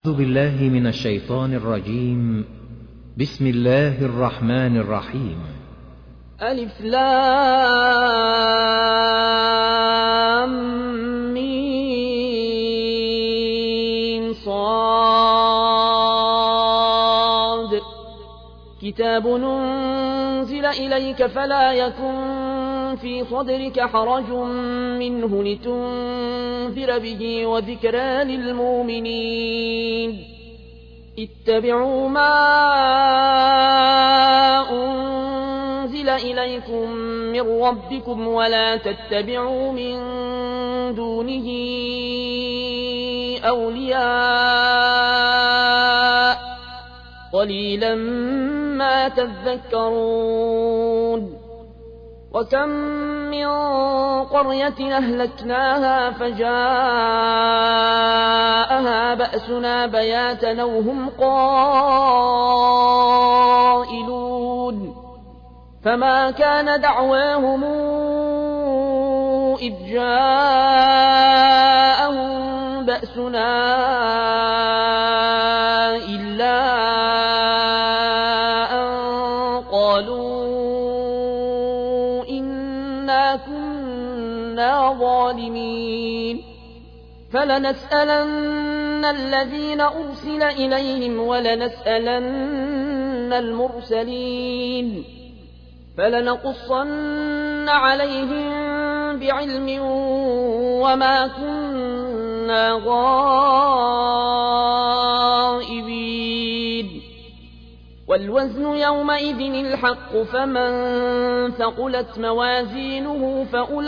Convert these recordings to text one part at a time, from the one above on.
أعوذ بالله من الشيطان الرجيم. بسم الله الرحمن الرحيم. ألف لام ميم صاد كتاب أنزل إليك فلا يكن في صدرك حرج منه لتنذر به وذكرى للمؤمنين. اتبعوا ما أنزل إليكم من ربكم ولا تتبعوا من دونه أولياء قليلا ما تذكرون. وكم من قرية أهلكناها فجاءها بأسنا بياتا وهم قائلون فما كان دعواهم إذ جاءهم بأسنا إلا أن قالوا إنا كنا ظالمين. فلنسألن الذين أرسل إليهم ولنسألن المرسلين فلنقصن عليهم بعلم وما كنا غائبين. والوزن يومئذ الحق فمن ثقلت موازينه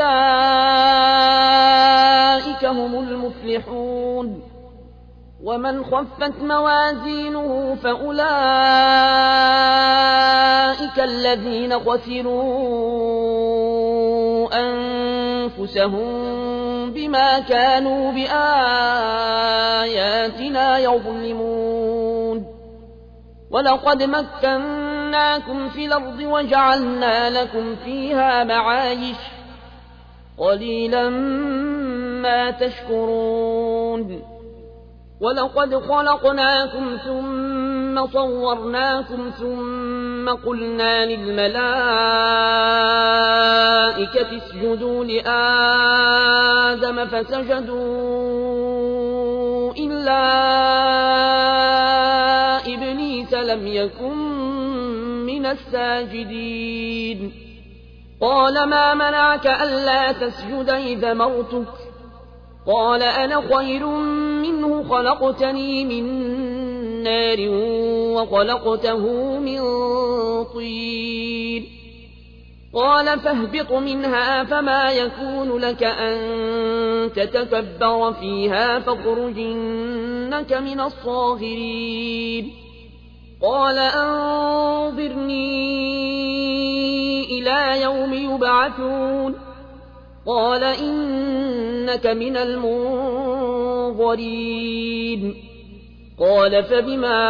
فأولئك هم المفلحون. ومن خفت موازينه فأولئك الذين خسروا أنفسهم بما كانوا بآياتنا يظلمون. ولقد مكناكم في الأرض وجعلنا لكم فيها معايش قليلا ما تشكرون. ولقد خلقناكم ثم صورناكم ثم قلنا للملائكة اسجدوا لآدم فسجدوا إلا إبليس لم يكن من الساجدين. قال ما منعك ألا تسجد إذ مرتك؟ قال أنا خير منه خلقتني من نار وخلقته من طين. قال فاهبط منها فما يكون لك أن تتكبر فيها فاخرج إنك من الصاغرين. قال أنظرني إلى يوم يبعثون. قال إنك من المنظرين. قال فبما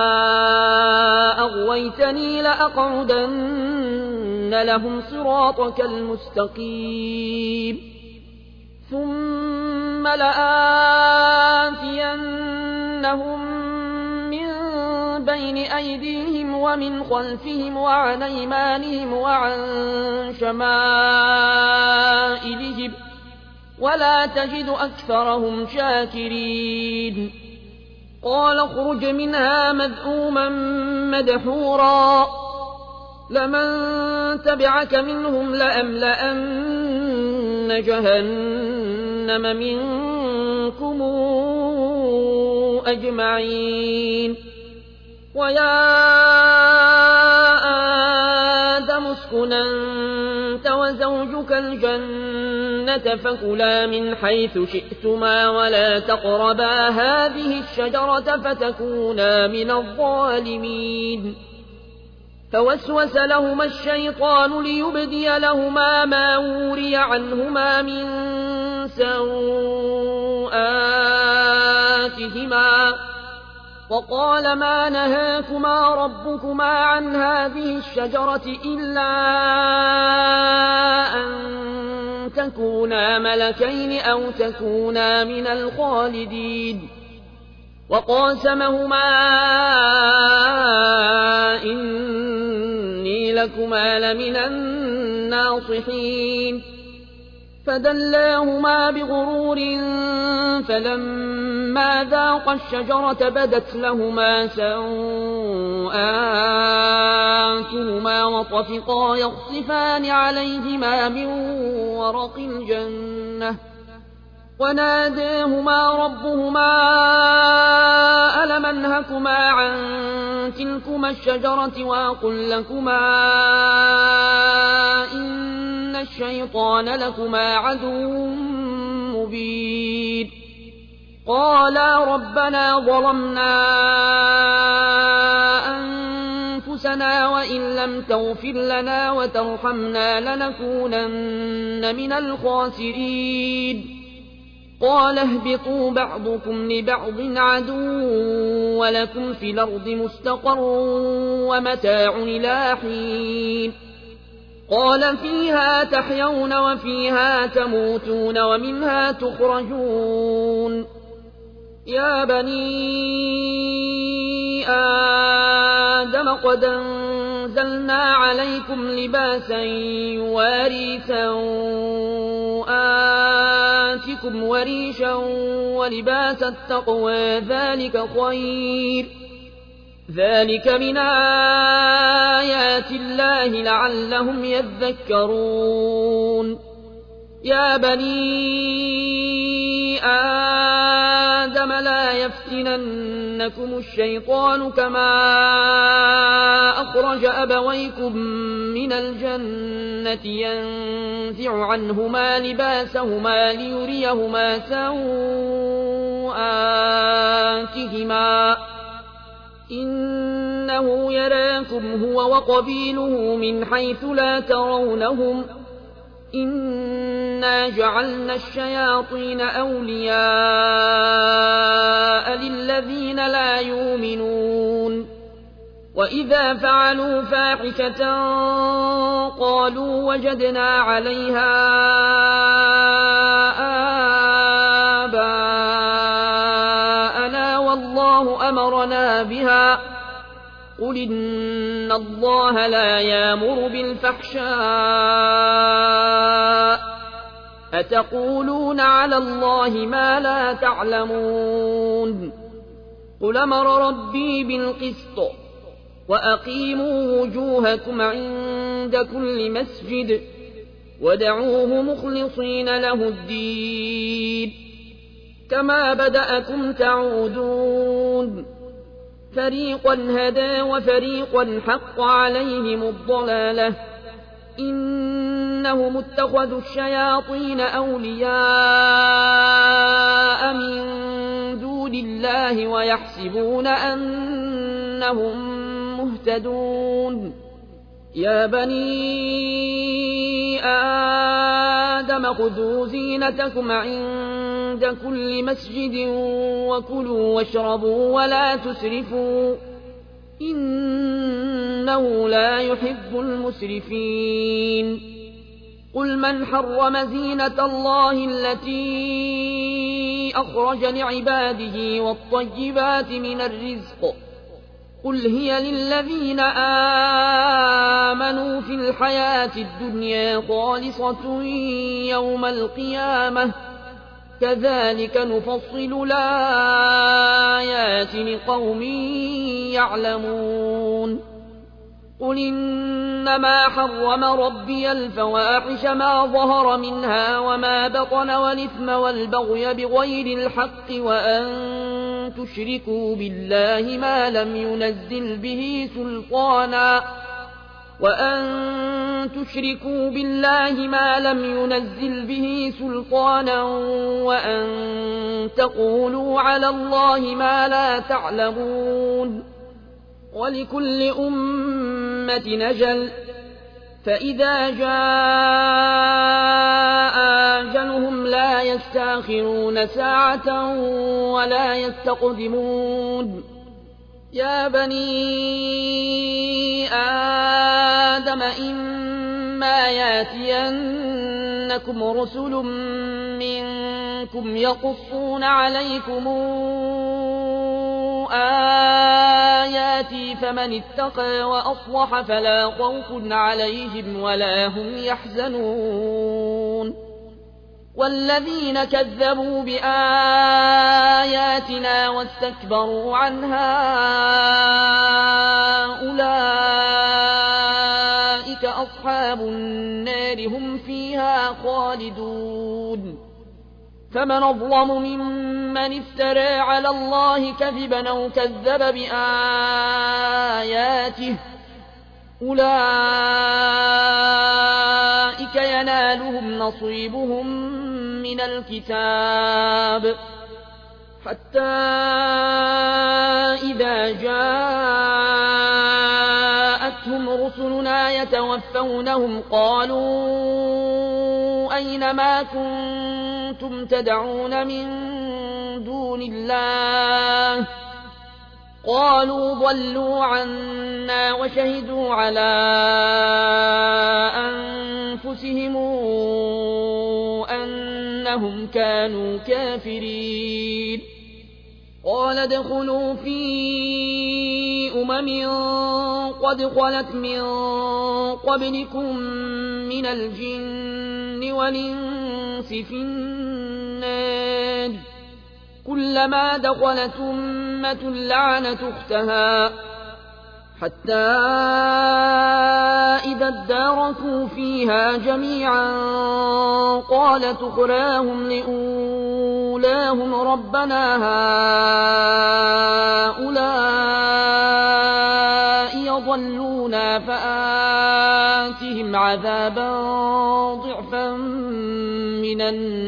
أغويتني لأقعدن لهم صراطك المستقيم ثم لآتينهم من بين أيديهم ومن خلفهم وعن أيمانهم وعن شمائلهم ولا تجد أكثرهم شاكرين. قال اخرج منها مذءوما مدحورا لمن تبعك منهم لأملأن جهنم منكم أجمعين. ويا آدم اسكن أنت وزوجك الجنة فكلا من حيث شئتما ولا تقربا هذه الشجرة فتكونا من الظالمين. فوسوس لهما الشيطان ليبدي لهما ما وري عنهما من سوآتهما وقال ما نهاكما ربكما عن هذه الشجرة إلا أن تكونا ملكين أو تكونا من الخالدين. وقاسمهما إني لكما لمن الناصحين فدلاهما بغرور فلما ذاقا الشجرة بدت لهما سوآتهما وطفقا يخصفان عليهما من ورق الجنة وناداهما ربهما ألم أنهكما عن تلكما الشجرة وأقل لكما إن الشيطان لكما عدو مبين قالا ربنا ظلمنا أنفسنا وإن لم تغفر لنا وترحمنا لنكونن من الخاسرين قال اهبطوا بعضكم لبعض عدو ولكم في الأرض مستقر ومتاع إلى حين قال فيها تحيون وفيها تموتون ومنها تخرجون يا بني آدم قد أنزلنا عليكم لباسا يواري سوآتكم وريشا ولباس التقوى ذلك خير ذلك من آيات الله لعلهم يذكرون يا بني آدم لا يفتننكم الشيطان كما أخرج أبويكم من الجنة ينزع عنهما لباسهما ليريهما سوآتهما إنه يراكم هو وقبيله من حيث لا ترونهم إنا جعلنا الشياطين أولياء للذين لا يؤمنون وإذا فعلوا فاحشة قالوا وجدنا عليها آباءنا والله أمرنا بها قل إن الله لا يأمر بالفحشاء أتقولون على الله ما لا تعلمون قل أمر ربي بالقسط وأقيموا وجوهكم عند كل مسجد ودعوه مخلصين له الدين كما بدأكم تعودون فريقا هدى وفريقا حق عليهم الضلالة إنهم اتخذوا الشياطين أولياء من دون الله ويحسبون أنهم مهتدون يا بني آدم خذوا زينتكم عند كل مسجد وكلوا واشربوا ولا تسرفوا إنه لا يحب المسرفين قل من حرم زينة الله التي أخرج لعباده والطيبات من الرزق قل هي للذين آمنوا في الحياة الدنيا خالصة يوم القيامة كذلك نفصل الآيات لقوم يعلمون قل إنما حرم ربي الفواحش ما ظهر منها وما بطن والإثم والبغي بغير الحق وأن تشركوا بالله ما لم ينزل به سلطانا وأن تقولوا على الله ما لا تعلمون ولكل أمة نجل فإذا جاء أجلهم لا يستأخرون ساعة ولا يستقدمون يا بني آدم إما ياتينكم رسل منكم يقصون عليكم آياتي فمن اتقى وأصلح فلا خوف عليهم ولا هم يحزنون والذين كذبوا بآياتنا واستكبروا عنها أولئك أصحاب النار هم فيها خالدون فمن أظلم ممن افترى على الله كذبا أو كذب بآياته أولئك ينالهم نصيبهم من الكتاب حتى إذا جاءتهم رسلنا يتوفونهم قالوا أين ما كنتم تدعون من دون الله قالوا ضلوا عنا وشهدوا على أنفسهم أنهم كانوا كافرين قال ادخلوا في قد خلت من قبلكم من الجن والإنس في النار كلما دخلت أمة لعنت أختها حتى إذا اداركوا فيها جميعا قالت أخراهم لأولاهم ربنا هؤلاء يضلونا فآتهم عذابا ضعفا من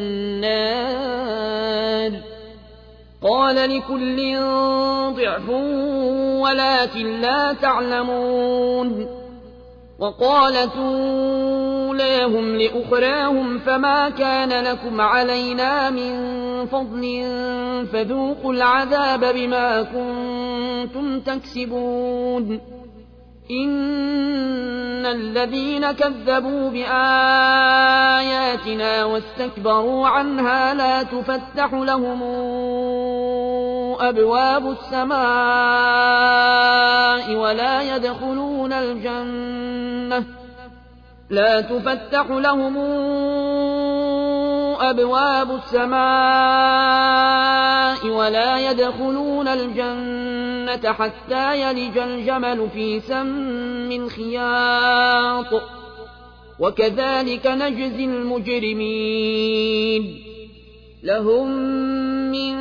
النار قال لكل ضعف ولكن لا تعلمون وقالت أولاهم لأخراهم فما كان لكم علينا من فضل فذوقوا العذاب بما كنتم تكسبون إن الذين كذبوا بآياتنا واستكبروا عنها لا تفتح لهم أبواب السماء ولا يدخلون الجنة حتى يلج الجمل في سم الخياط وكذلك نجزي المجرمين لهم من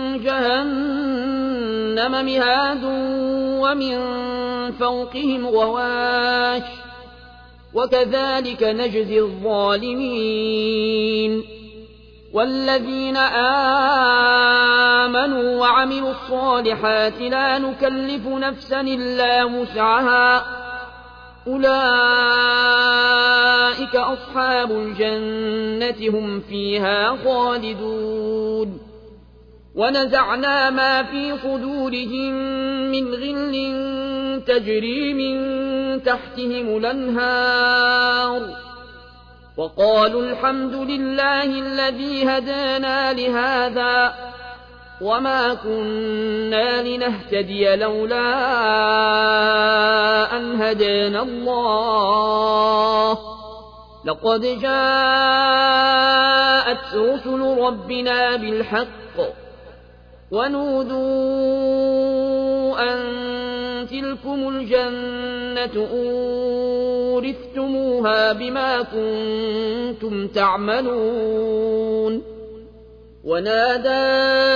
جهنم مهاد ومن فوقهم غواش وكذلك نجزي الظالمين والذين آمنوا وعملوا الصالحات لا نكلف نفسا إلا وسعها أولئك أصحاب الجنة هم فيها خالدون ونزعنا ما في صدورهم من غل تجري من تحتهم الأنهار وقالوا الحمد لله الذي هدانا لهذا وما كنا لنهتدي لولا أن هدانا الله لقد جاءت رسل ربنا بالحق ونودوا أن تلكم الجنة أورثتموها بما كنتم تعملون ونادى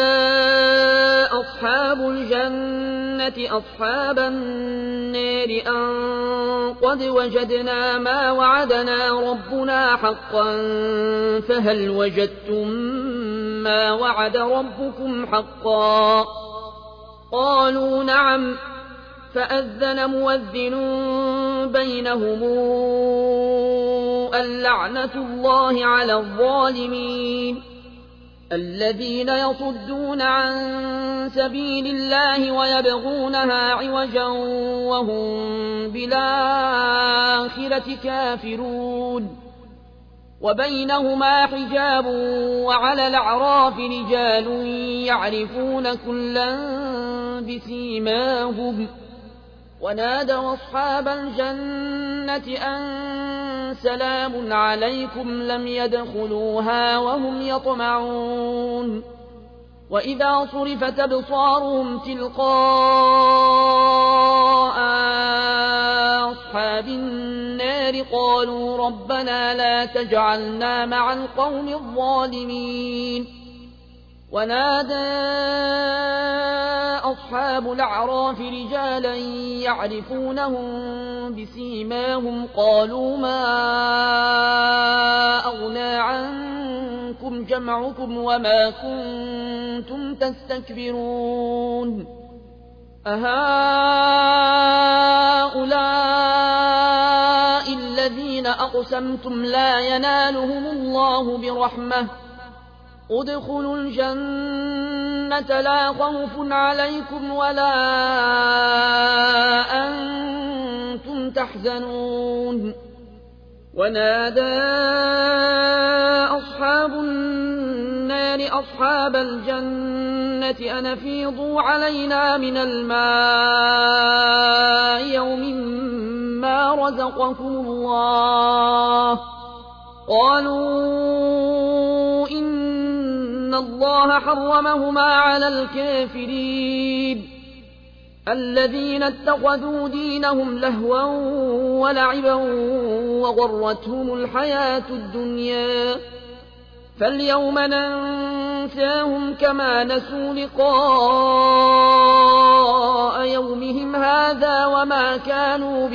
أصحاب الجنة أصحاب النار أن قد وجدنا ما وعدنا ربنا حقا فهل وجدتم ما وعد ربكم حقا قالوا نعم فأذن مؤذن بينهم اللعنة الله على الظالمين الذين يصدون عن سبيل الله ويبغونها عوجا وهم بالآخرة كافرون وبينهما حجاب وعلى الأعراف رجال يعرفون كلا بسيماهم ونادوا أصحاب الجنة أن سلام عليكم لم يدخلوها وهم يطمعون وإذا صرفت أبصارهم تلقاء أصحاب النار قالوا ربنا لا تجعلنا مع القوم الظالمين ونادى أصحاب الأعراف رجالا يعرفونهم بسيماهم قالوا ما أغنى عنكم جمعكم وما كنتم تستكبرون أهؤلاء الذين أقسمتم لا ينالهم الله برحمة ادخلوا الجنة لا خوف عليكم ولا أنتم تحزنون ونادى أصحاب النار أصحاب الجنة أن أفيضوا علينا من الماء يوم ما رزقكم الله قالوا إن الله حرمهما على الكافرين الذين اتخذوا دينهم لهوا ولعبا وغرتهم الحياة الدنيا فاليوم ننساهم كما نسوا لقاء يومهم هذا وما كانوا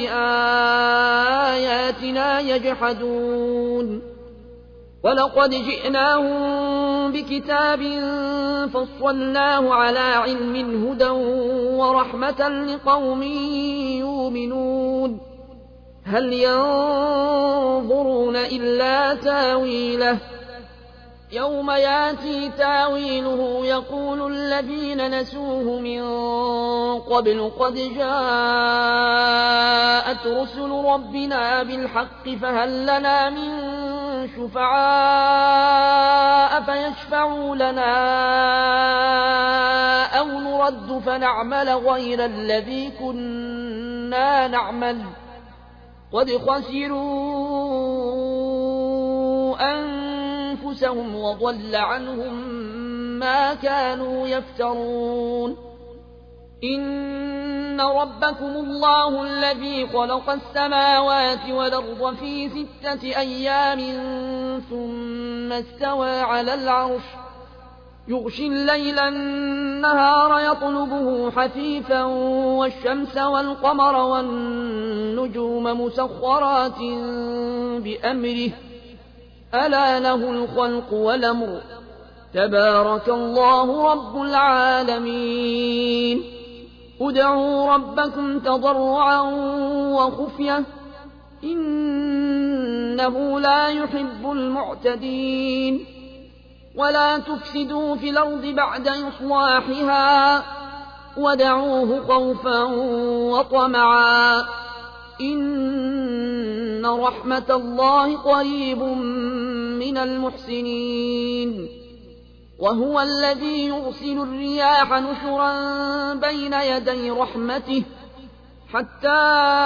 بآياتنا يجحدون ولقد جئناهم بكتاب فصلناه على علم هدى ورحمة لقوم يؤمنون هل ينظرون إلا تاويله يوم ياتي تاويله يقول الذين نسوه من قبل قد جاءت رسل ربنا بالحق فهل لنا من شفعاء فيشفعوا لنا أو نرد فنعمل غير الذي كنا نعمل قد خسروا أنفسهم وضل عنهم ما كانوا يفترون إن ربكم الله الذي خلق السماوات والأرض في 6 أيام ثم استوى على العرش يغشي الليل النهار يطلبه حثيثا والشمس والقمر والنجوم مسخرات بأمره ألا له الخلق والأمر تبارك الله رب العالمين ادعوا ربكم تضرعا وخفية إنه لا يحب المعتدين ولا تفسدوا في الأرض بعد إصلاحها ودعوه خوفا وطمعا إن رحمة الله قريب من المحسنين وهو الذي يرسل الرياح نشرا بين يدي رحمته حتى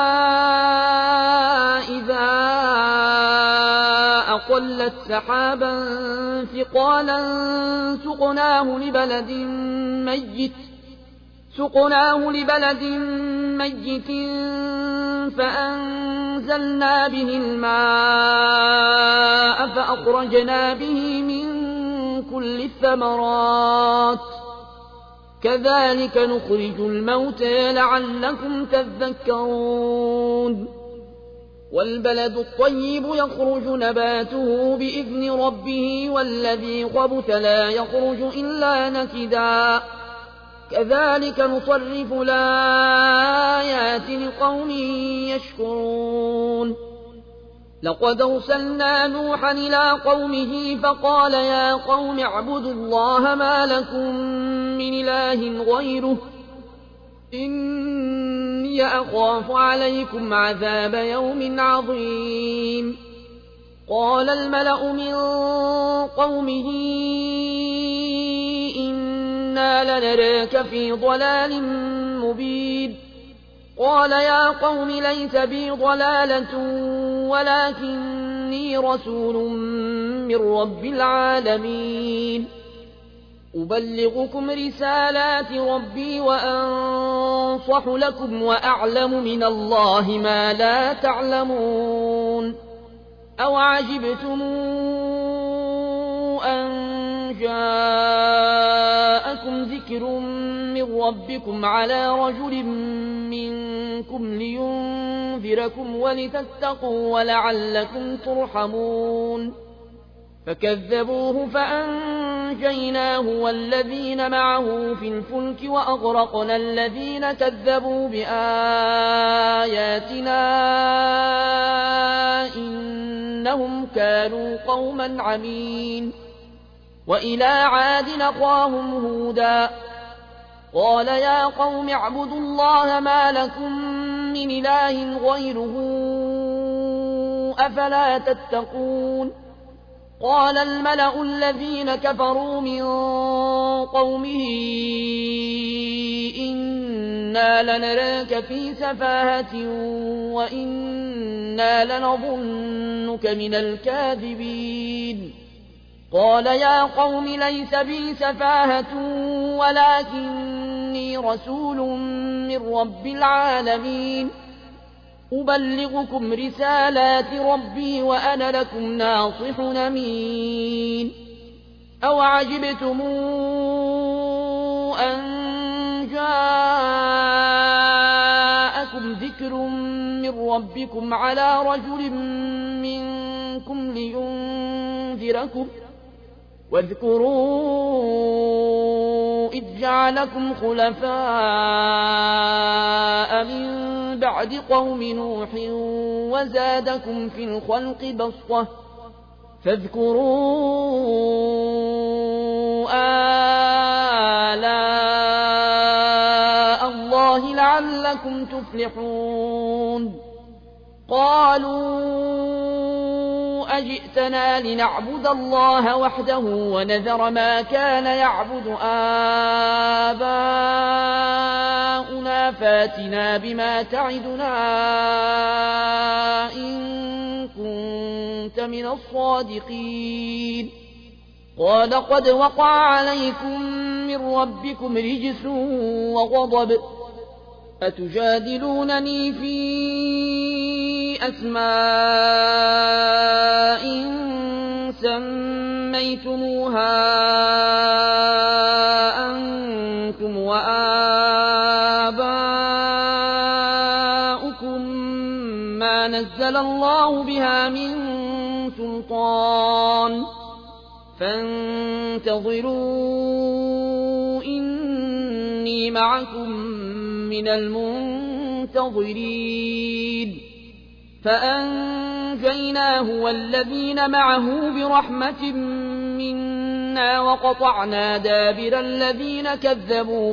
إذا أقلت سحابا ثقالا سقناه لبلد ميت فأنزلنا به الماء فأخرجنا به من كل الثمرات كذلك نخرج الموتى لعلكم تذكرون والبلد الطيب يخرج نباته بإذن ربه والذي خبث لا يخرج إلا نكدا كذلك نصرف الآيات لقوم يشكرون لقد أرسلنا نوحا إلى قومه فقال يا قوم اعبدوا الله ما لكم من إله غيره إني أخاف عليكم عذاب يوم عظيم قال الملأ من قومه إنا لنراك في ضلال مبين قال يا قوم ليس بي ضلالة ولكني رسول من رب العالمين أبلغكم رسالات ربي وأنصح لكم وأعلم من الله ما لا تعلمون أوعجبتم أن جاءكم ذكر من ربكم على رجل منكم لينذركم ولتتقوا ولعلكم ترحمون فكذبوه فأنجيناه والذين معه في الفلك وأغرقنا الذين كذبوا بآياتنا إنهم كانوا قوما عمين وإلى عاد أخاهم هودا قال يا قوم اعبدوا الله ما لكم من إله غيره أفلا تتقون قال الملأ الذين كفروا من قومه إنا لنراك في سفاهة وإنا لنظنك من الكاذبين قال يا قوم ليس بي سفاهة ولكني رسول من رب العالمين أبلغكم رسالات ربي وأنا لكم ناصح أمين أوعجبتم أن جاءكم ذكر من ربكم على رجل منكم لينذركم واذكروا إذ جعلكم خلفاء من بعد قوم نوح وزادكم في الخلق بسطة فاذكروا آلاء الله لعلكم تفلحون قالوا أجئتنا لنعبد الله وحده ونذر ما كان يعبد آباؤنا فاتنا بما تعدنا إن كنت من الصادقين قال قد وقع عليكم من ربكم رجس وغضب أتجادلونني في أسماء سميتموها أنتم وآباؤكم ما نزل الله بها من سلطان فانتظروا إني معكم من المنتظرين فأنجيناه والذين معه برحمة منا وقطعنا دابر الذين كذبوا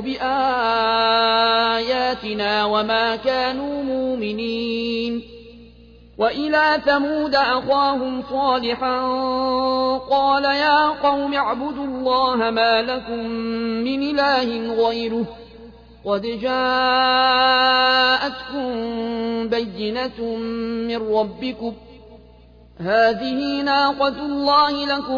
بآياتنا وما كانوا مؤمنين وإلى ثمود أخاهم صالحا قال يا قوم اعبدوا الله ما لكم من إله غيره قد جاءتكم بينة من ربكم هذه ناقة الله لكم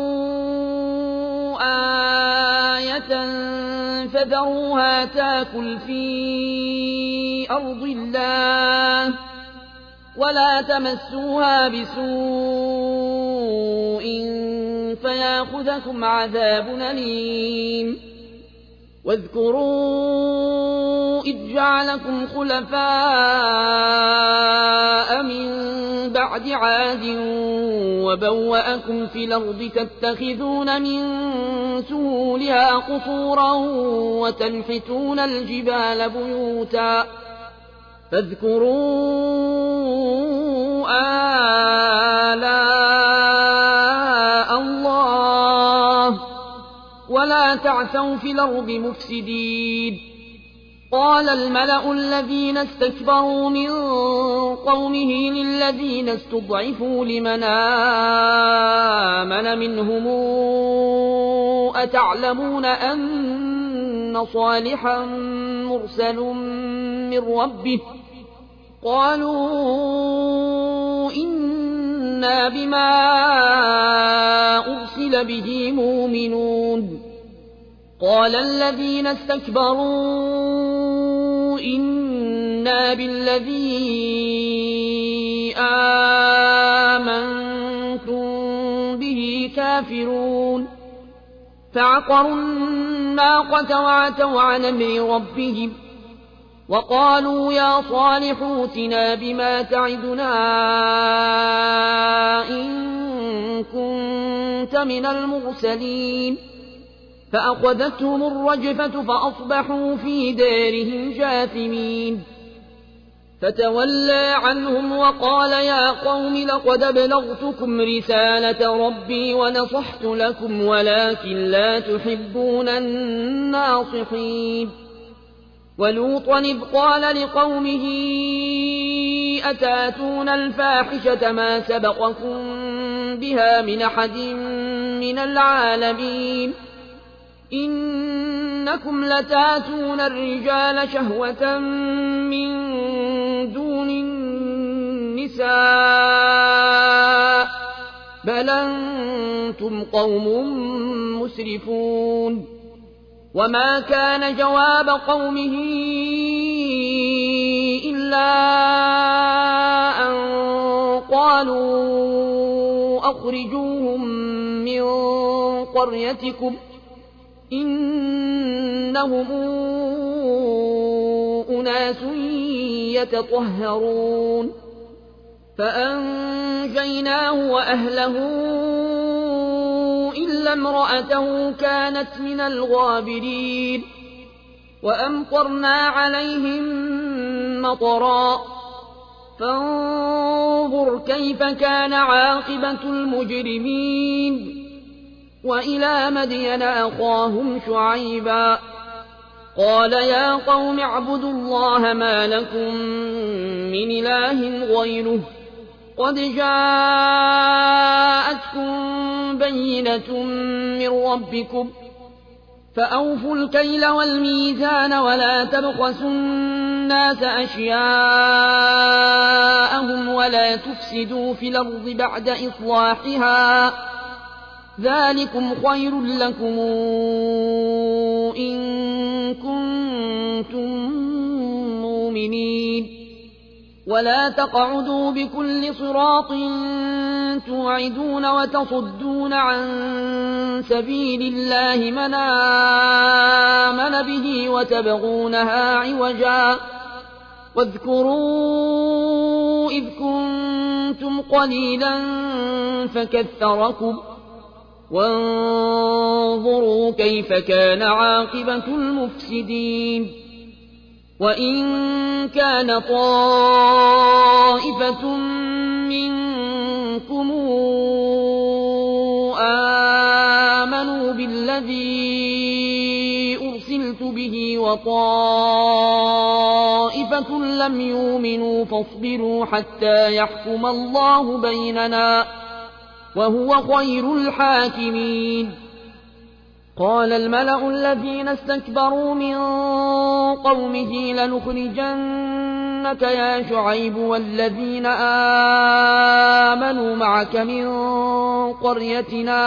آية فذروها تاكل في أرض الله ولا تمسوها بسوء فياخذكم عذاب أليم واذكروا إذ جعلكم خلفاء من بعد عاد وبوأكم في الأرض تتخذون من سهولها قصورا وتنحتون الجبال بيوتا فاذكروا آلاء الله ولا تعثوا في الأرض مفسدين قال الملأ الذين استكبروا من قومه للذين استضعفوا لمن آمن منهم أتعلمون أن صالحا مرسل من ربه قالوا إنا بما أرسل به مؤمنون قال الذين استكبروا إنا بالذي آمنتم به كافرون فعقروا الناقة وعتوا عن أمر ربهم وقالوا يا صالح ائتنا بما تعدنا إن كنت من المرسلين فأخذتهم الرجفة فأصبحوا في دارهم جاثمين فتولى عنهم وقال يا قوم لقد أبلغتكم رسالة ربي ونصحت لكم ولكن لا تحبون الناصحين ولوطا إذ قال لقومه أتاتون الفاحشة ما سبقكم بها من أحد من العالمين إنكم لتاتون الرجال شهوة من دون النساء بل أنتم قوم مسرفون وما كان جواب قومه إلا أن قالوا أخرجوهم من قريتكم إنهم أناس يتطهرون فأنجيناه وأهله إلا امرأته كانت من الغابرين وأمطرنا عليهم مطرا فانظر كيف كان عاقبة المجرمين وإلى مدين أخاهم شعيبا قال يا قوم اعبدوا الله ما لكم من إله غيره قد جاءتكم بينة من ربكم فأوفوا الكيل والميزان ولا تبخسوا الناس أشياءهم ولا تفسدوا في الأرض بعد إصلاحها ذلكم خير لكم إن كنتم مؤمنين ولا تقعدوا بكل صراط توعدون وتصدون عن سبيل الله من آمن به وتبغونها عوجا واذكروا إذ كنتم قليلا فكثركم وانظروا كيف كان عاقبة المفسدين وإن كان طائفة منكم آمنوا بالذي أرسلت به وطائفة لم يؤمنوا فاصبروا حتى يحكم الله بيننا وهو خير الحاكمين قال الملأ الذين استكبروا من قومه لنخرجنك يا شعيب والذين آمنوا معك من قريتنا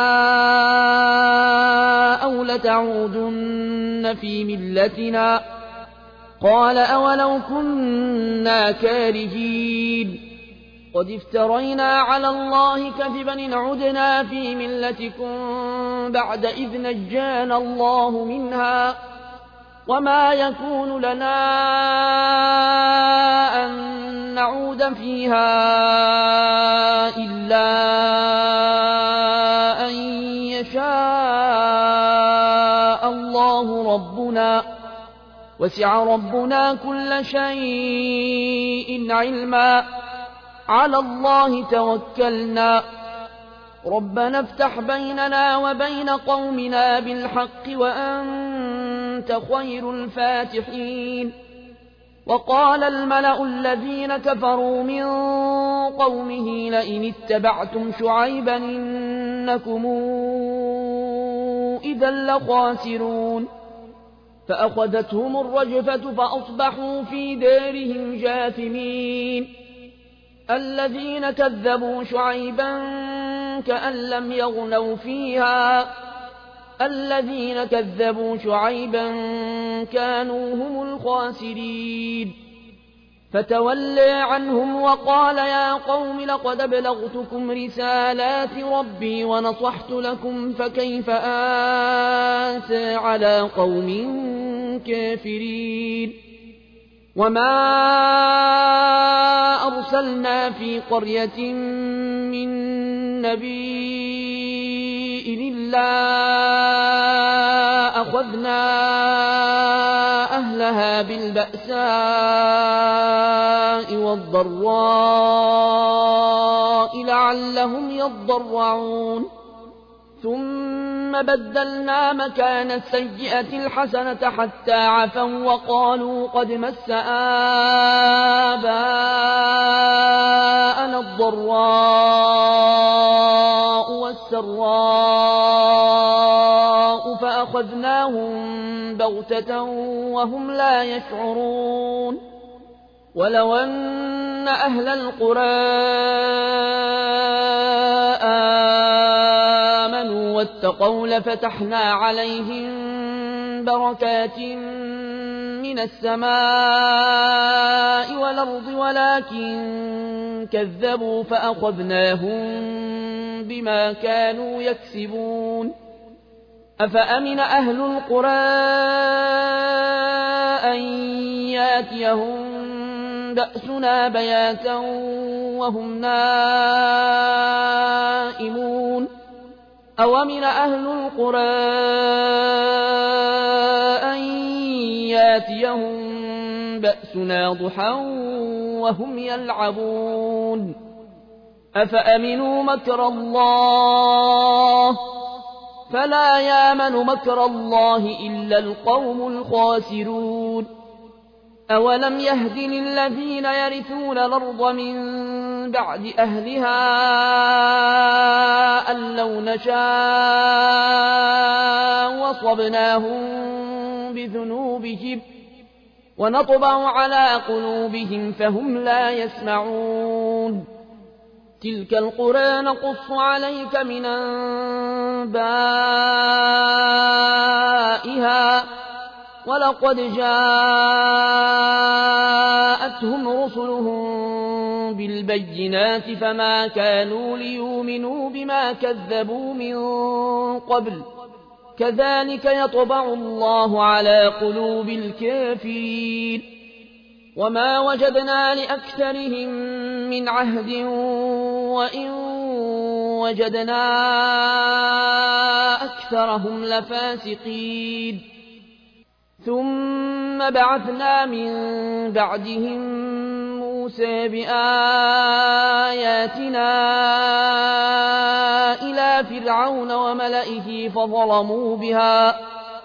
أو لتعودن في ملتنا قال أولو كنا كارهين قد افترينا على الله كذبا إن عدنا في ملتكم بعد إذ نجانا الله منها وما يكون لنا أن نعود فيها إلا أن يشاء الله ربنا وسع ربنا كل شيء علما على الله توكلنا ربنا افتح بيننا وبين قومنا بالحق وأنت خير الفاتحين وقال الملأ الذين كفروا من قومه لئن اتبعتم شعيبا إنكم إذا لخاسرون فأخذتهم الرجفة فأصبحوا في دارهم جاثمين الذين كذبوا شعيبا كأن لم يغنوا فيها الذين كذبوا شعيبا كانوا هم الخاسرين فتولى عنهم وقال يا قوم لقد أبلغتكم رسالات ربي ونصحت لكم فكيف آسى على قوم كافرين وما أرسلنا في قرية من نبي إلا أخذنا أهلها بالبأساء والضراء لعلهم يضرعون ثم بدلنا مكان السيئة الحسنة حتى عفوا وقالوا قد مس آباءنا الضراء والسراء فأخذناهم بغتة وهم لا يشعرون ولو أن أهل القرى آمنوا واتقوا لفتحنا عليهم بركات من السماء والأرض ولكن كذبوا فأخذناهم بما كانوا يكسبون أفأمن أهل القرى أن ياتيهم بأسنا بياتا وهم نائمون أومن أهل القرى أن ياتيهم بأسنا ضحى وهم يلعبون أفأمنوا مكر الله فلا يامن مكر الله إلا القوم الخاسرون أولم يهد للذين يرثون الأرض من بعد أهلها أن لو نشاء وصبناهم بذنوبهم ونطبع على قلوبهم فهم لا يسمعون تلك القرى نقص عليك من أنبائها ولقد جاءتهم رسلهم بالبينات فما كانوا ليؤمنوا بما كذبوا من قبل كذلك يطبع الله على قلوب الكافرين وما وجدنا لأكثرهم من عهد وإن وجدنا أكثرهم لفاسقين ثم بعثنا من بعدهم موسى بآياتنا إلى فرعون وملئه فظلموا بها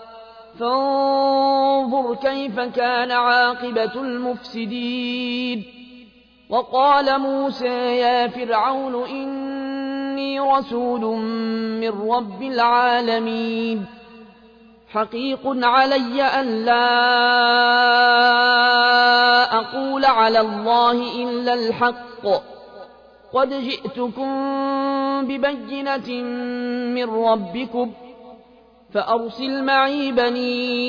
فانظر كيف كان عاقبة المفسدين وقال موسى يا فرعون إني رسول من رب العالمين حقيق علي أن لا أقول على الله إلا الحق قد جئتكم ببينة من ربكم فأرسل معي بني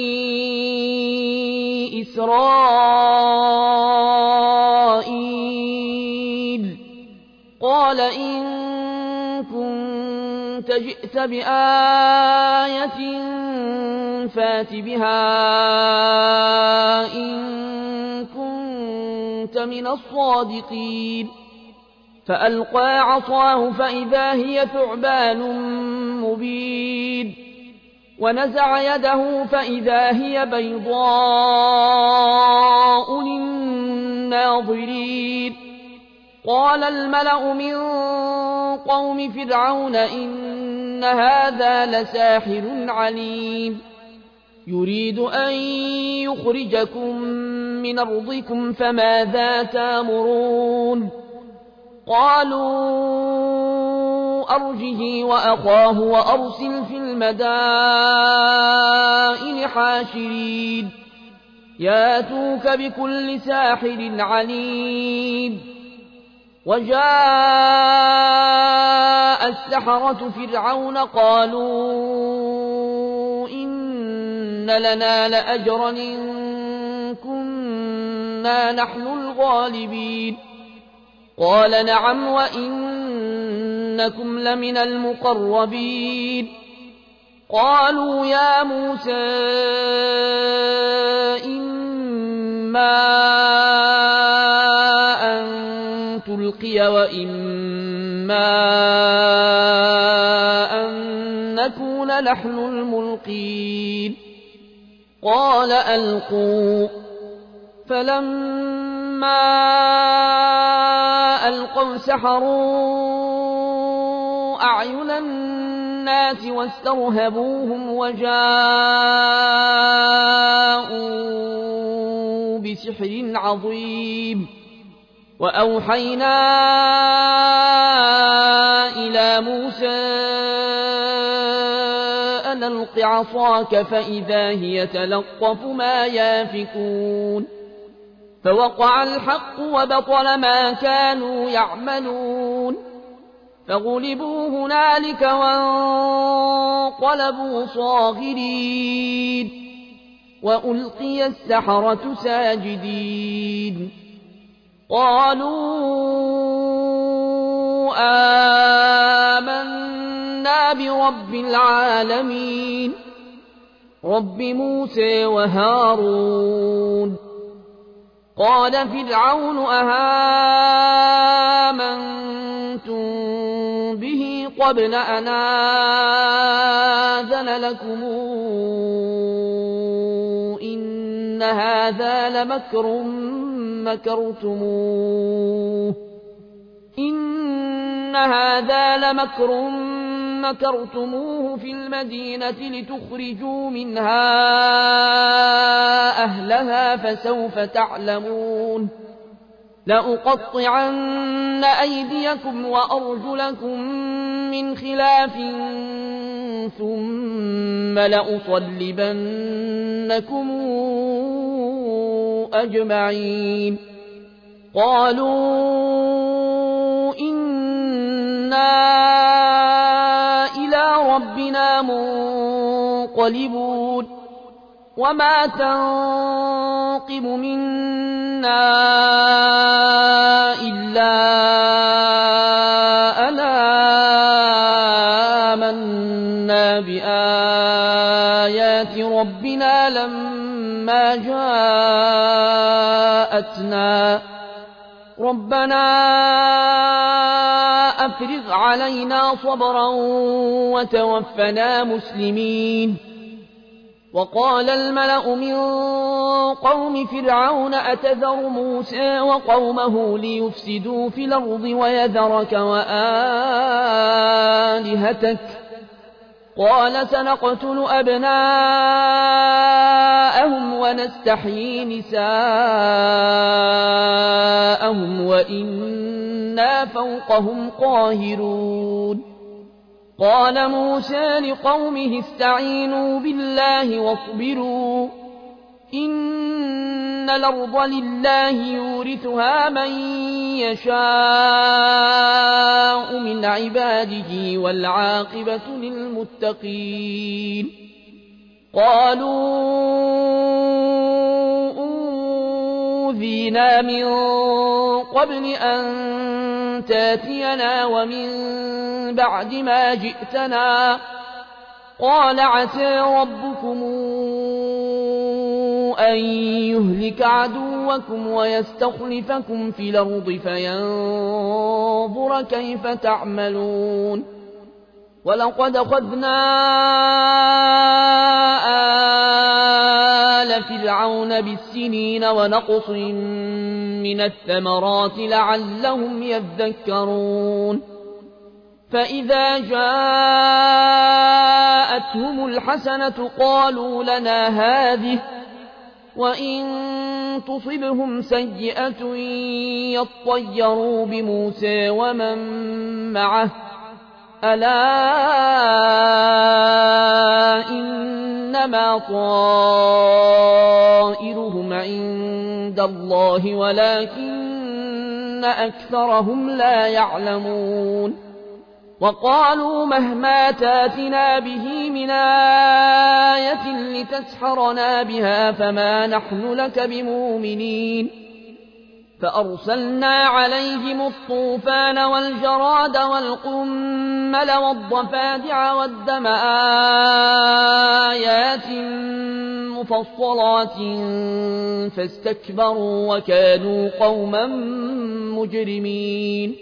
إسرائيل قال إن كنت جئت بآية فات بها إن كنت من الصادقين فألقى عصاه فإذا هي ثعبان مبين ونزع يده فإذا هي بيضاء للناظرين قال الملأ من قوم فرعون إن هذا لساحر عليم يريد أن يخرجكم من أرضكم فماذا تأمرون قالوا أرجه وأخاه وأرسل في المدائن حاشرين ياتوك بكل ساحر عليم وجاء السحرة فرعون قالوا إن لنا لأجرا إن كنا نحن الغالبين قال نعم وإنكم لمن المقربين قالوا يا موسى إما أن تلقي وإما أن نكون نحن الملقين قال ألقوا فلما ألقوا سحروا أعين الناس واسترهبوهم وجاءوا بسحر عظيم وأوحينا إلى موسى أن ألق عصاك فإذا هي تلقف ما يافكون فوقع الحق وبطل ما كانوا يعملون فغلبوا هنالك وانقلبوا صاغرين وألقي السحرة ساجدين قالوا آمنا برب العالمين رب موسى وهارون قال فرعون أهامنتم به قبل أن آذن لكم إن هذا لمكر مكرتموه في المدينة لتخرجوا منها أهلها فسوف تعلمون لأقطعن أيديكم وأرجلكم من خلاف ثم لأصلبنكم أجمعين قالوا إنا إلى ربنا منقلبون وما تنقم منا إلا أن آمنا بآيات ربنا لما جاءتنا ربنا أفرغ علينا صبرا وتوفنا مسلمين وقال الملأ من قوم فرعون أتذر موسى وقومه ليفسدوا في الأرض ويذرك وآلهتك قال سنقتل أبناءهم ونستحيي نساءهم وإنا فوقهم قاهرون قال موسى لقومه استعينوا بالله واصبروا إن الأرض لله يورثها من يشاء من عباده والعاقبة للمتقين قالوا أوذينا من قبل أن تاتينا ومن بعد ما جئتنا قال عسى ربكم أن يهلك عدوكم ويستخلفكم في الأرض فينظر كيف تعملون ولقد أخذنا آل فرعون بالسنين ونقص من الثمرات لعلهم يذكرون فإذا جاءتهم الحسنة قالوا لنا هذه وإن تصبهم سيئة يطيروا بموسى ومن معه ألا إنما طائرهم عند الله ولكن أكثرهم لا يعلمون وقالوا مهما تاتنا به من آية لتسحرنا بها فما نحن لك بمؤمنين فأرسلنا عليهم الطوفان والجراد والقمل والضفادع والدم آيات مفصلات فاستكبروا وكانوا قوما مجرمين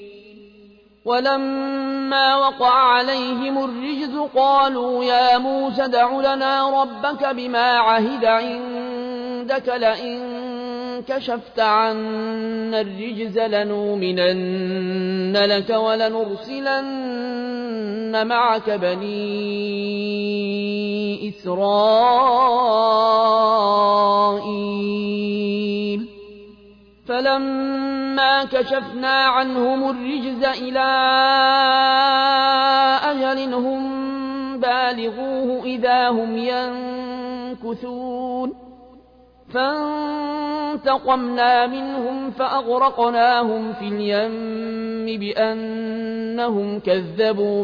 ولما وقع عليهم الرجز قالوا يا موسى ادع لنا ربك بما عهد عندك لئن كشفت عنا الرجز لنؤمنن لك ولنرسلن معك بني إسرائيل فلما كشفنا عنهم الرجز إلى أجل هم بالغوه إذا هم ينكثون فانتقمنا منهم فأغرقناهم في اليم بأنهم كذبوا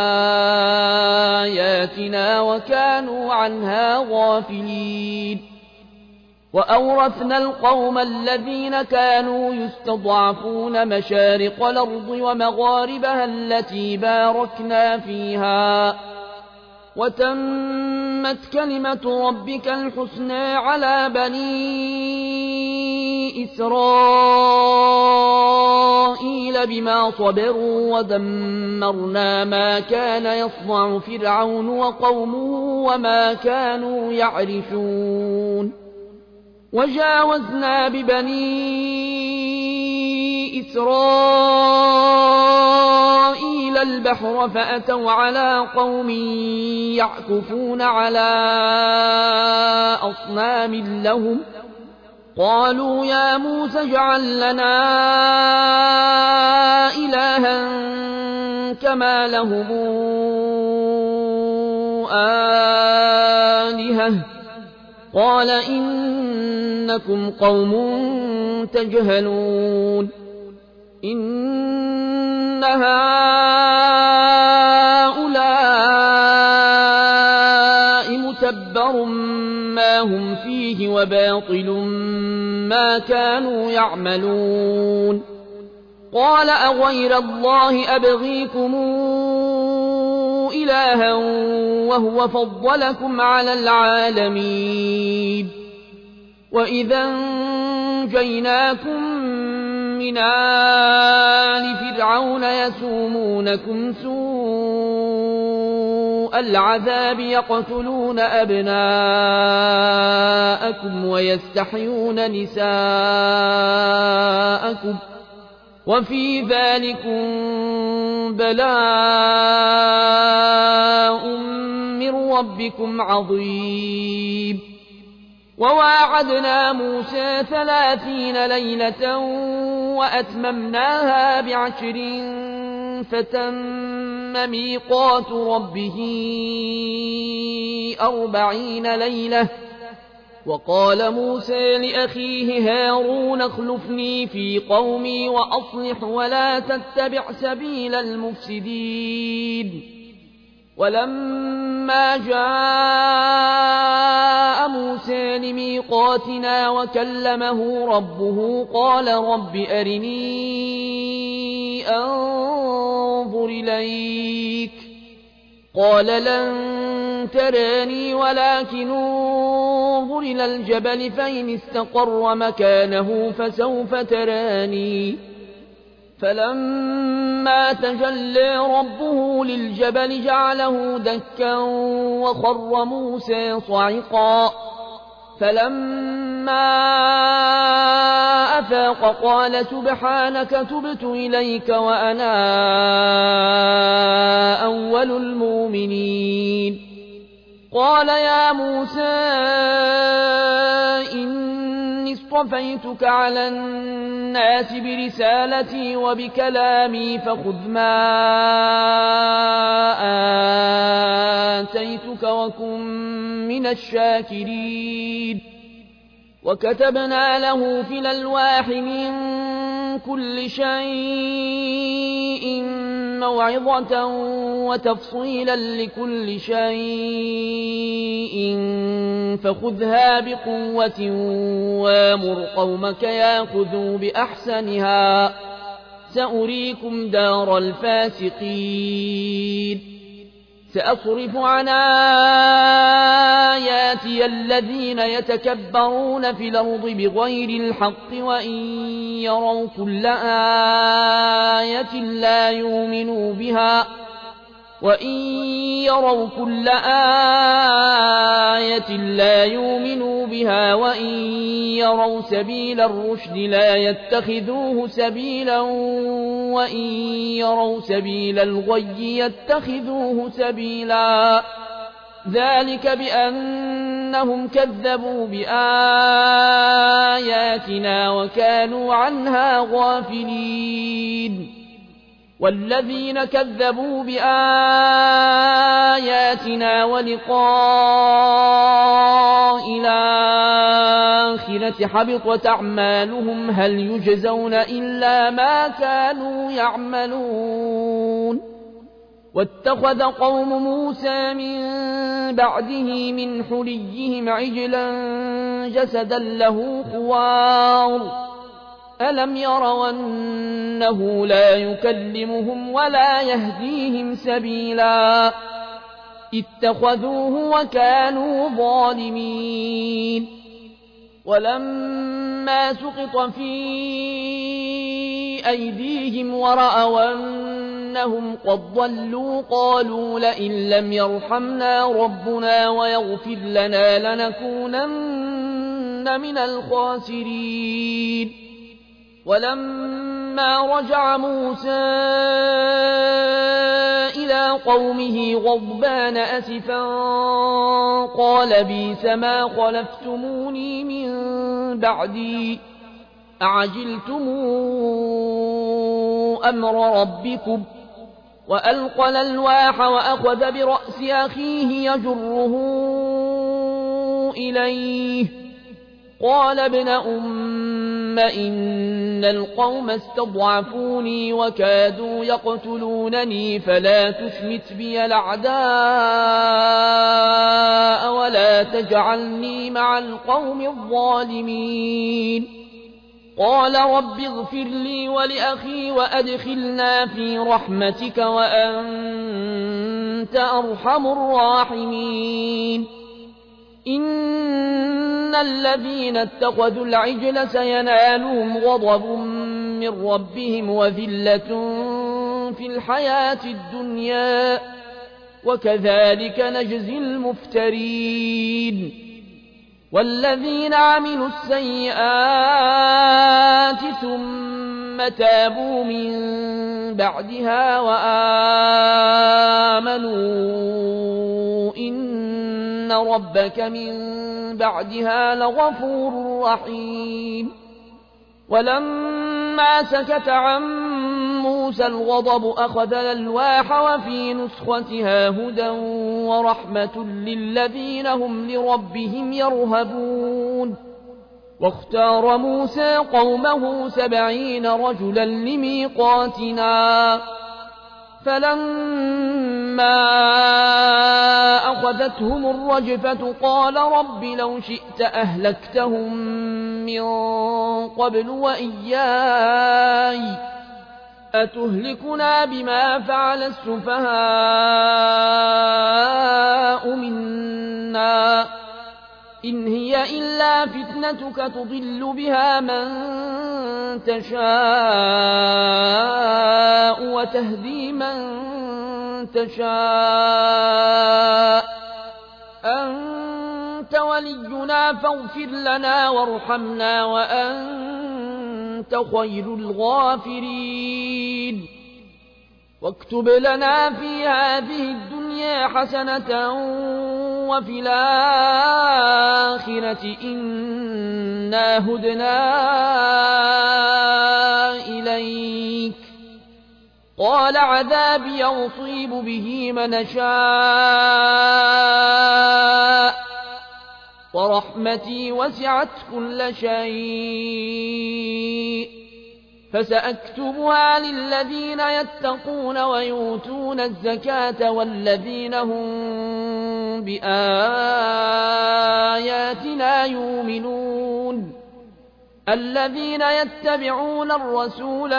بآياتنا وكانوا عنها غافلين وأورثنا القوم الذين كانوا يستضعفون مشارق الأرض ومغاربها التي باركنا فيها وتمت كلمة ربك الحسنى على بني إسرائيل بما صبروا ودمرنا ما كان يصنع فرعون وقومه وما كانوا يعرشون وجاوزنا ببني إسرائيل البحر فأتوا على قوم يعكفون على أصنام لهم قالوا يا موسى اجعل لنا إلها كما لهم آلهة قال إنكم قوم تجهلون إن هؤلاء متبر ما هم فيه وباطل ما كانوا يعملون قال أغير الله أبغيكم إلها وهو فضلكم على العالمين وإذا انجيناكم من آل فرعون يسومونكم سوء العذاب يقتلون أبناءكم ويستحيون نساءكم وفي ذلكم بلاء من ربكم عظيم وواعدنا موسى 30 ليلة وأتممناها ب10 فتم ميقات ربه 40 ليلة وقال موسى لأخيه هارون اخلفني في قومي وأصلح ولا تتبع سبيل المفسدين ولما جاء موسى لميقاتنا وكلمه ربه قال رب أرني أنظر إليك قال لن تراني ولكن انظر إلى الجبل فإن استقر مكانه فسوف تراني فلما تجلى ربه للجبل جعله دكا وخر موسى صعقا فلما أفاق قال سبحانك تبت إليك وأنا أول المؤمنين قال يا موسى إني إني اصطفيتك على الناس برسالتي وبكلامي فخذ ما آتيتك وكن من الشاكرين وكتبنا له في الألواح من كل شيء موعظة وتفصيلا لكل شيء فخذها بقوة وامر قومك ياخذوا بأحسنها سأريكم دار الفاسقين سأصرف عن آياتي الذين يتكبرون في الأرض بغير الحق وإن يروا كل آية لا يؤمنوا بها وإن يروا سبيل الرشد لا يتخذوه سبيلا وإن يروا سبيل الغي يتخذوه سبيلا ذلك بأنهم كذبوا بآياتنا وكانوا عنها غافلين والذين كذبوا بآياتنا ولقاء الآخرة حبطت أعمالهم هل يجزون إلا ما كانوا يعملون واتخذ قوم موسى من بعده من حليهم عجلا جسدا له خوار ألم يروا أنه لا يكلمهم ولا يهديهم سبيلا اتخذوه وكانوا ظالمين ولما سقط في أيديهم ورأوا أنهم قد ضلوا قالوا لئن لم يرحمنا ربنا ويغفر لنا لنكونن من الخاسرين ولما رجع موسى إلى قومه غضبان أسفا قال بئس ما خلفتموني من بعدي أعجلتم أمر ربكم وألقى الألواح وأخذ برأس أخيه يجره إليه قال ابن إن القوم استضعفوني وكادوا يقتلونني فلا تشمت بي الأعداء ولا تجعلني مع القوم الظالمين قال رب اغفر لي ولأخي وأدخلنا في رحمتك وأنت أرحم الراحمين إن الذين اتخذوا العجل سينالهم غضب من ربهم وذلة في الحياة الدنيا وكذلك نجزي المفترين والذين عملوا السيئات ثم تابوا من بعدها وآمنوا إن ربك من بعدها لغفور رحيم ولما سكت عن موسى الغضب أخذ الألواح وفي نسختها هدى ورحمة للذين هم لربهم يرهبون واختار موسى قومه 70 رجلا لميقاتنا فلما أخذتهم الرجفة قال رب لو شئت أهلكتهم من قبل وإياي أتهلكنا بما فعل السفهاء منا إن هي إلا فتنتك تضل بها من تشاء وتهدي من تشاء أنت ولينا فاغفر لنا وارحمنا وأنت خير الغافرين واكتب لنا في هذه الدنيا حسنة وفي الآخرة إنا هدنا إليك قال عذابي يصيب به من شاء ورحمتي وسعت كل شيء فسأكتبها للذين يتقون ويؤتون الزكاة والذين هم بآياتنا يؤمنون الذين يتبعون الرسول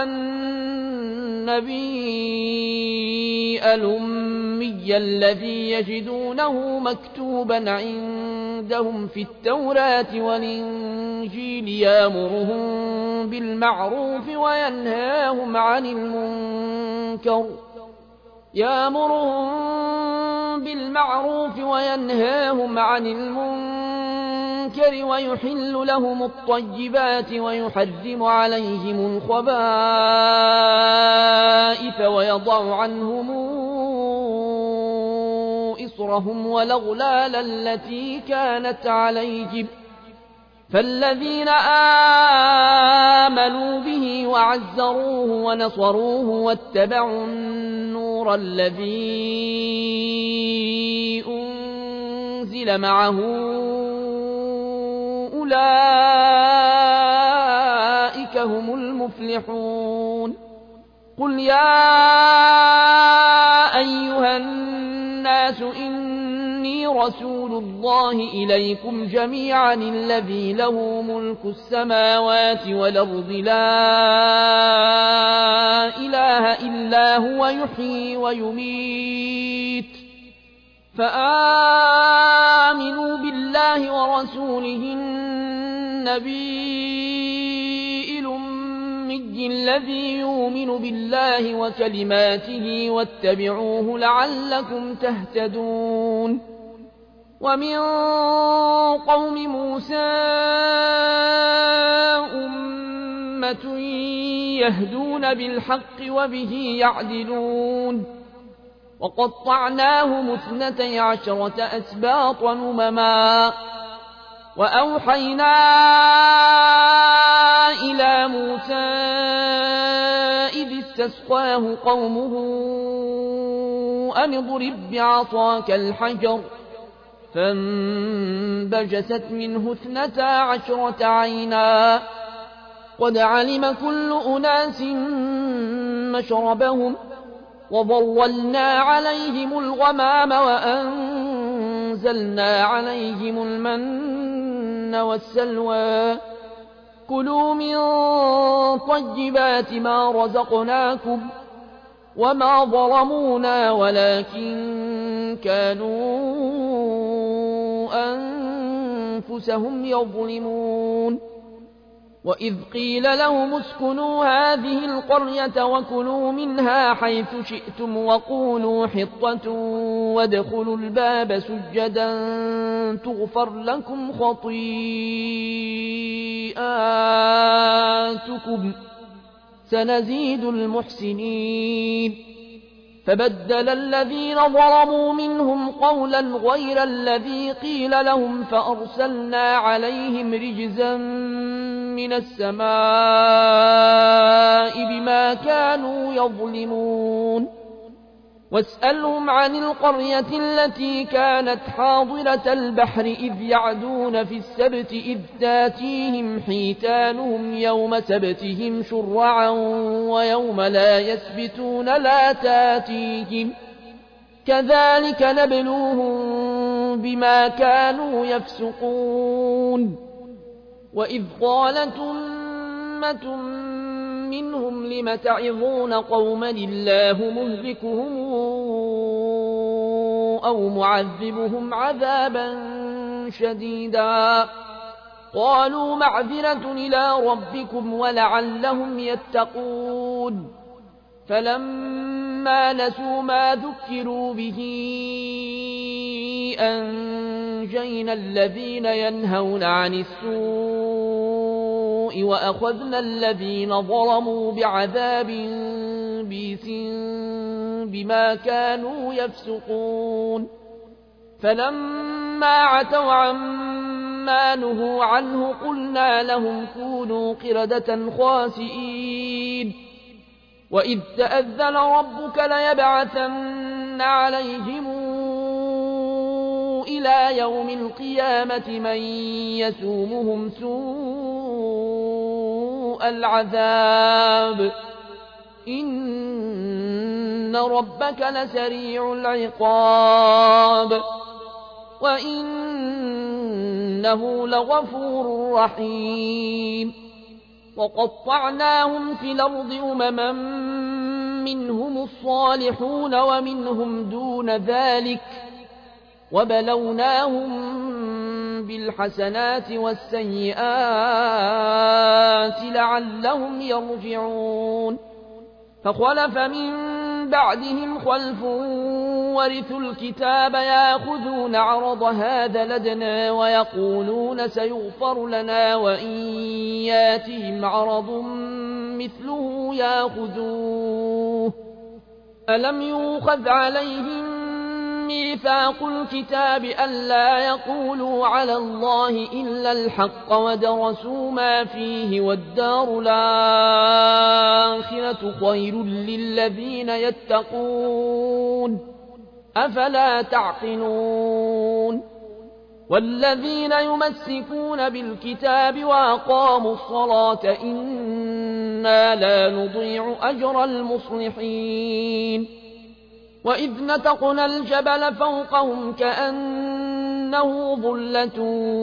النبي الأمي الذي يجدونه مكتوبا عندهم في التوراة والإنجيل يأمرهم بالمعروف وينهاهم عن المنكر ويحل لهم الطيبات ويحرم عليهم الخبائث ويضع عنهم إصرهم والأغلال التي كانت عليهم فالذين آمنوا به وعزروه ونصروه واتبعوا النور الذي أنزل معه أولئك هم المفلحون قل يا أيها الناس إني رسول الله إليكم جميعا الذي له ملك السماوات والأرض لا إله إلا هو يحيي ويميت فآمنوا بالله ورسوله النبي الأمي الذي يؤمن بالله وكلماته واتبعوه لعلكم تهتدون ومن قوم موسى أمة يهدون بالحق وبه يعدلون وقطعناهم 12 أسباطا أمما وأوحينا إلى موسى إذ استسقاه قومه أن اضرب بعصاك الحجر فانبجست منه 12 عينا قد علم كل أناس مشربهم وظللنا عليهم الغمام وأنزلنا عليهم المن والسلوى كلوا من طيبات ما رزقناكم وما ظلمونا ولكن كانوا أنفسهم يظلمون وإذ قيل لهم اسكنوا هذه القرية وكلوا منها حيث شئتم وقولوا حطة وادخلوا الباب سجدا تغفر لكم خطيئاتكم سنزيد المحسنين فبدل الذين ظلموا منهم قولا غير الذي قيل لهم فأرسلنا عليهم رجزا من السماء بما كانوا يظلمون واسألهم عن القرية التي كانت حاضرة البحر إذ يعدون في السبت إذ تاتيهم حيتانهم يوم سبتهم شرعا ويوم لا يسبتون لا تاتيهم كذلك نبلوهم بما كانوا يفسقون وإذ قالت أمة منهم لم تعظون قوما الله مهلكهم أو معذبهم عذابا شديدا قالوا معذرة إلى ربكم ولعلهم يتقون فلما نسوا ما ذكروا به أنجينا الذين ينهون عن السوء وأخذنا الذين ظلموا بعذاب بئس بما كانوا يفسقون فلما عتوا عما نهوا عنه قلنا لهم كونوا قردة خاسئين وإذ تأذن ربك ليبعثن عليهم إلى يوم القيامة من يسومهم سوء العذاب إن ربك لسريع العقاب وإنه لغفور رحيم وقطعناهم في الأرض أمما منهم الصالحون ومنهم دون ذلك وبلوناهم بالحسنات والسيئات لعلهم يرجعون فخلف من بعدهم خلف ورثوا الكتاب ياخذون عرض هذا لدنا ويقولون سيغفر لنا وإن ياتهم عرض مثله ياخذوه ألم يؤخذ عليهم ميثاق الكتاب ألا يقولوا على الله إلا الحق ودرسوا ما فيه والدار الآخرة خير للذين يتقون أفلا تعقلون والذين يمسكون بالكتاب وأقاموا الصلاة إنا لا نضيع أجر المصلحين وإذ نتقنا الجبل فوقهم كأنه ظلة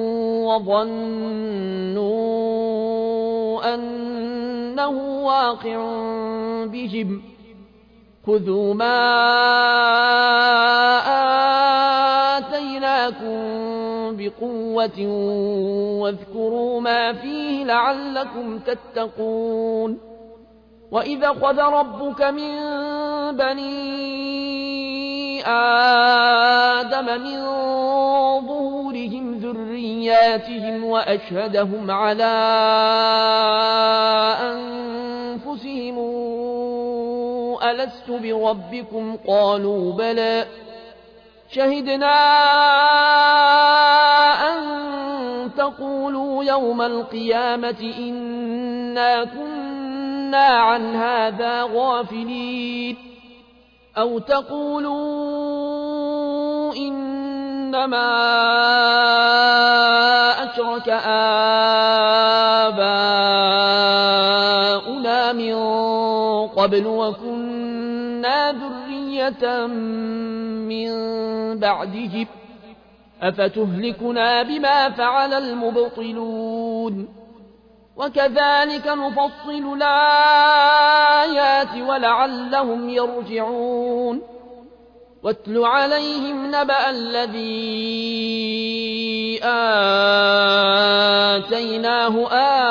وظنوا أنه واقع بهم خذوا ما آتيناكم بقوة واذكروا ما فيه لعلكم تتقون وإذا خذ ربك من بني آدم من ظهورهم ذرياتهم وأشهدهم على أنفسهم ألست بربكم قالوا بلى شهدنا أن تقولوا يوم القيامة إنا كنا عن هذا غافلين أو تقولوا إنما أشرك آباؤنا من قبل وكنا ذرية من بعدهم أفتهلكنا بما فعل المبطلون وكذلك نفصل الآيات ولعلهم يرجعون واتل عليهم نبأ الذي آتيناه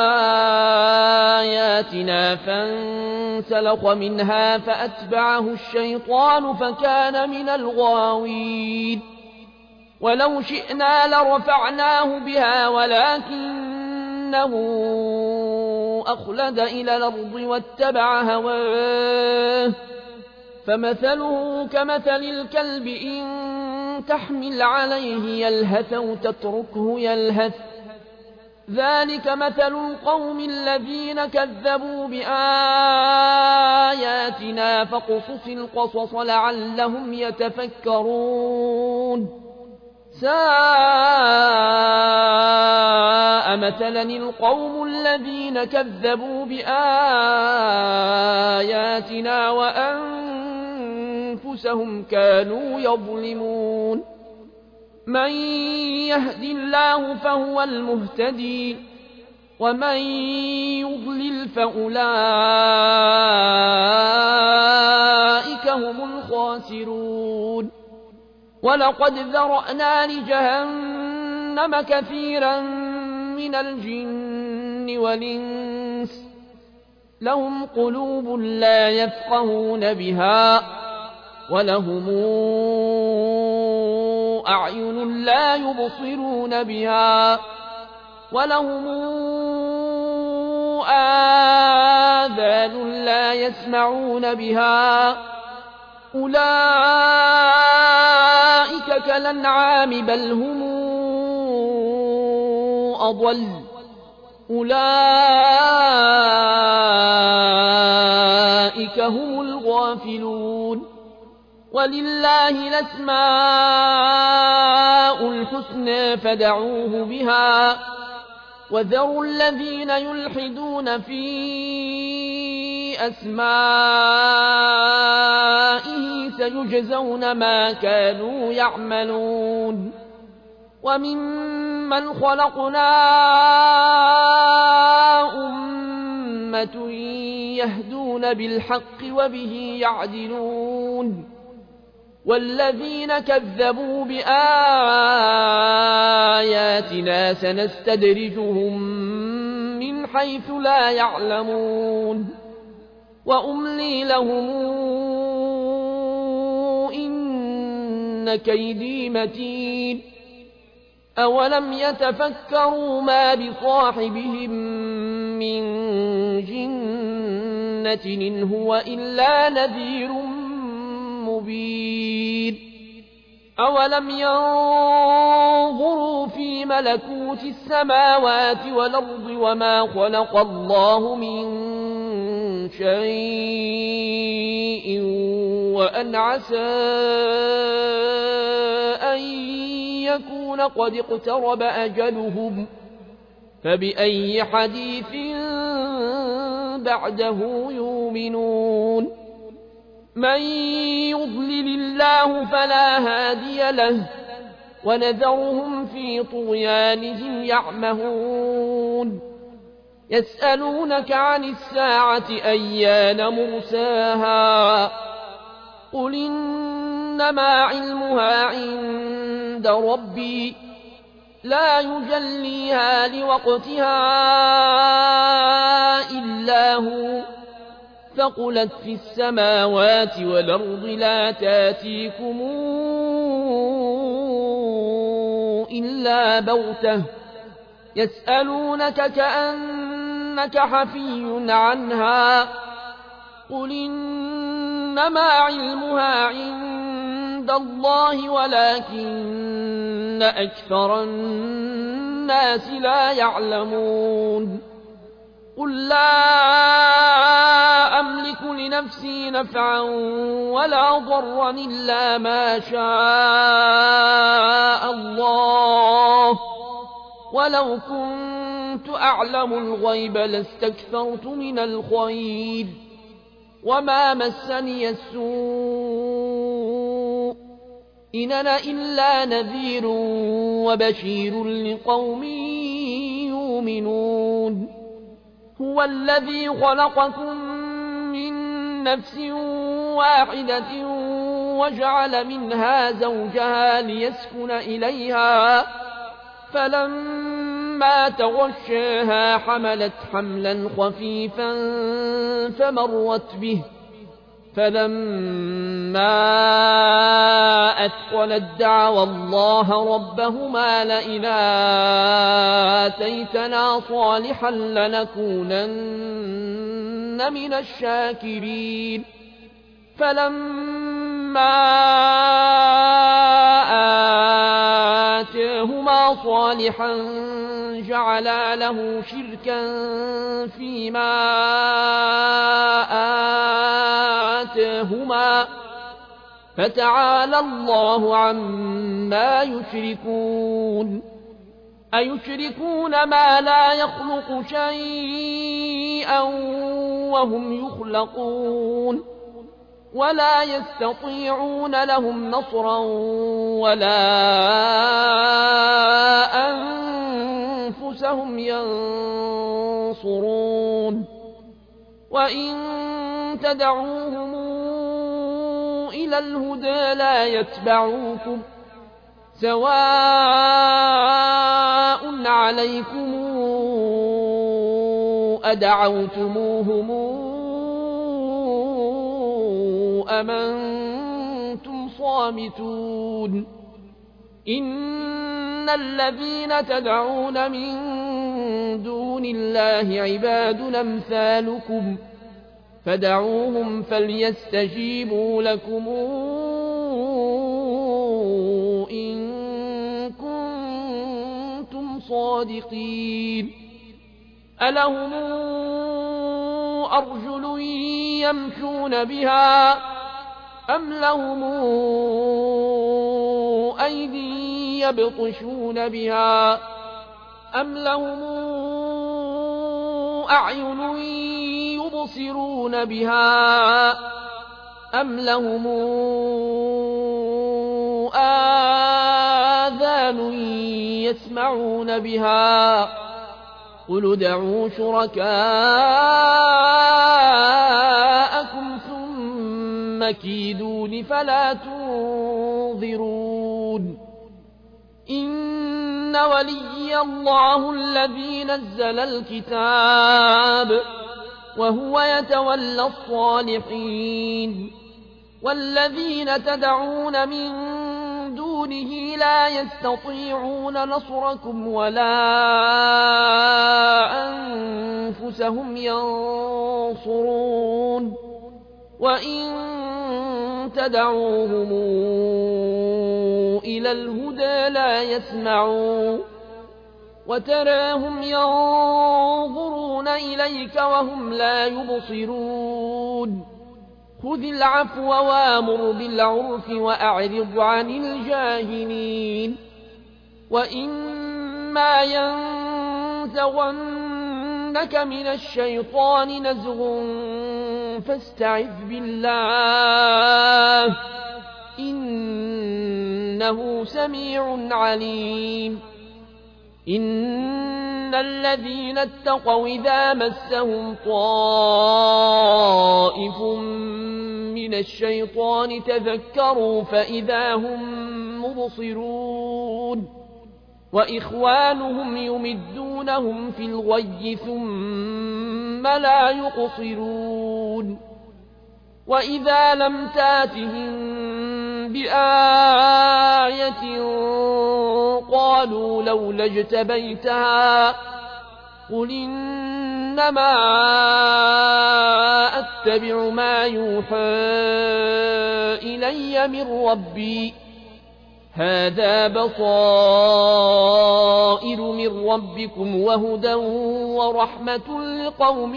آياتنا فانسلخ منها فأتبعه الشيطان فكان من الغاوين ولو شئنا لرفعناه بها ولكنه أخلد إلى الأرض واتبع هواه فمثله كمثل الكلب إن تحمل عليه يلهث أو تتركه يلهث ذلك مثل القوم الذين كذبوا بآياتنا فاقصص القصص لعلهم يتفكرون ساء مثلا القوم الذين كذبوا بآياتنا وأنفسهم كانوا يظلمون من يهد الله فهو المهتدي ومن يضلل فأولئك هم الخاسرون ولقد ذرأنا لجهنم كثيرا من الجن والإنس لهم قلوب لا يفقهون بها ولهم أعين لا يبصرون بها ولهم آذان لا يسمعون بها أولئك أولئك كالأنعام بل هم أضل أولئك هم الغافلون ولله الأسماء الحسنى فادعوه بها وذروا الذين يلحدون في أسمائه سيجزون ما كانوا يعملون وممن خلقنا أمة يهدون بالحق وبه يعدلون والذين كذبوا بآياتنا سنستدرجهم من حيث لا يعلمون وأملي لهم إن كيدي متين أولم يتفكروا ما بصاحبهم من جنة إن هو إلا نذير مبين أولم ينظروا في ملكوت السماوات والأرض وما خلق الله من شيء وأن عسى أن يكون قد اقترب أجلهم فبأي حديث بعده يؤمنون من يضلل الله فلا هادي له ونذرهم في طغيانهم يعمهون يسألونك عن الساعة أيان مرساها قل إنما علمها عند ربي لا يجليها لوقتها إلا هو ثقلت في السماوات والأرض لا تاتيكم إلا بغتة يسألونك كأنك حفي عنها قل إنما علمها عند الله ولكن أكثر الناس لا يعلمون قل لا أملك لنفسي نفعا ولا ضرا إلا ما شاء الله ولو كنت أعلم الغيب لاستكثرت من الخير وما مسني السوء إن أنا إلا نذير وبشير لقوم يؤمنون هو الذي خلقكم من نفس واحدة وجعل منها زوجها ليسكن إليها فلما تغشاها حملت حملا خفيفا فمرت به فلما أثقلت دعوا الله ربهما لئن آتيتنا صالحا لنكونن من الشاكرين فلما آتاهما صالحا جعلا له شركا فيما آتاهما فتعالى الله عما يشركون أيشركون ما لا يخلق شيئا وهم يخلقون ولا يستطيعون لهم نصرا ولا أنفسهم ينصرون وإن تدعوهم إلى الهدى لا يتبعوكم سواء عليكم أدعوتموهم أم أنتم صامتون إن الذين تدعون من دون الله عباد أمثالكم فدعوهم فليستجيبوا لكم صادقين ألهم أرجل يمشون بها أم لهم أيدي يبطشون بها أم لهم أعين يبصرون بها أم لهم آذان يسمعون بها قل ادعوا شركاءكم ثم كيدون فلا تنظرون إن وليي الله الذي نزل الكتاب وهو يتولى الصالحين والذين تدعون من دونه لا يستطيعون نصركم ولا أنفسهم ينصرون وإن تدعوهم إلى الهدى لا يسمعون وتراهم ينظرون إليك وهم لا يبصرون خذ العفو وامر بالعرف وأعرض عن الجاهلين وإما ينزغنك من الشيطان نزغ فاستعذ بالله إنه سميع عليم إن الذين اتقوا إذا مسهم طائف من الشيطان تذكروا فإذا هم مبصرون وإخوانهم يمدونهم في الغي ثم لا يقصرون وإذا لم تاتهم بآية قالوا لولا اجتبيتها قل إنما أتبع ما يوحى إلي من ربي هذا بصائر من ربكم وهدى ورحمة لقوم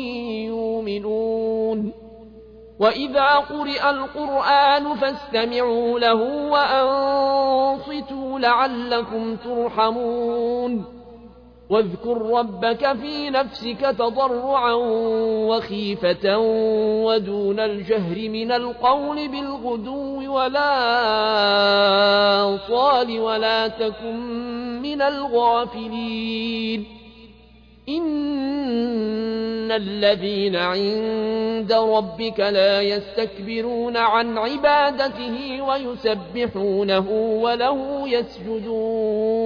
يؤمنون وإذا قرئ القرآن فاستمعوا له وأنصتوا لعلكم ترحمون واذكر ربك في نفسك تضرعا وخيفة ودون الجهر من القول بالغدو ولا صال ولا تكن من الغافلين إن الذين عند ربك لا يستكبرون عن عبادته ويسبحونه وله يسجدون